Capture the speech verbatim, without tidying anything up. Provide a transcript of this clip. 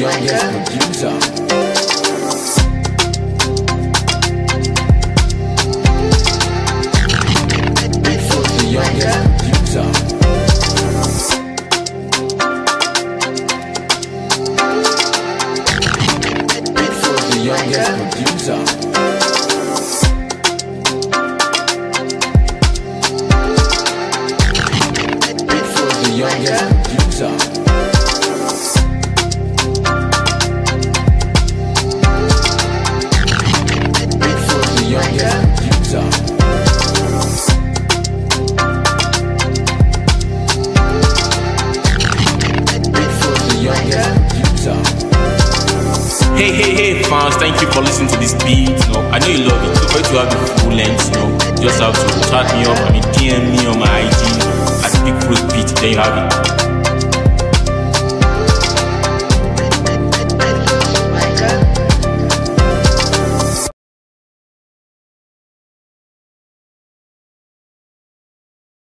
youngest producer. Bigfoot, the youngest producer. Bigfoot, the youngest producer. Youngest producer. Bigfoot, the youngest producer. Bigfoot, the youngest producer. Hey, hey, hey, fans, thank you for listening to this beat. No, I know you love it. So for you to have the full length, you know, just have to chat me up, I mean, D M me on my I G. Bigfoot beat, there you have it.